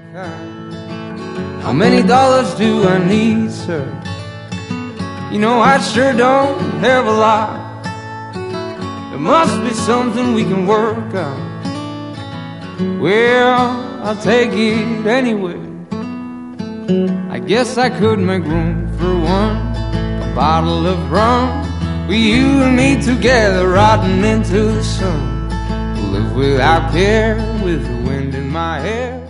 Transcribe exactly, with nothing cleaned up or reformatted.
How many dollars do I need, sir? You know I sure don't have a lot. There must be something we can work out. Well, I'll take it anyway. I guess I could make room for one, a bottle of rum, with you and me together, rotting into the sun. Live without care, with the wind in my hair.